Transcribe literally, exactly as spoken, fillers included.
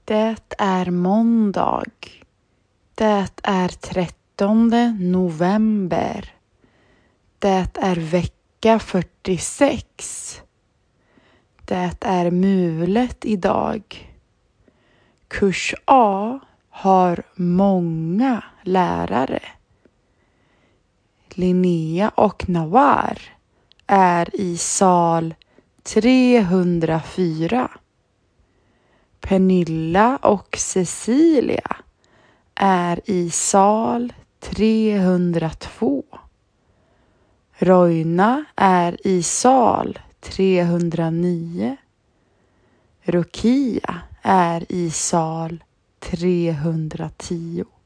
Det är måndag. Det är trettonde november. Det är vecka fyrtiosex. Det är mulet idag. Kurs A har många lärare. Linnea och Nawar är i sal trehundrafyra. Pernilla och Cecilia är i sal trehundratvå. Roina är i sal trehundranio. Rukia är i sal trehundratio.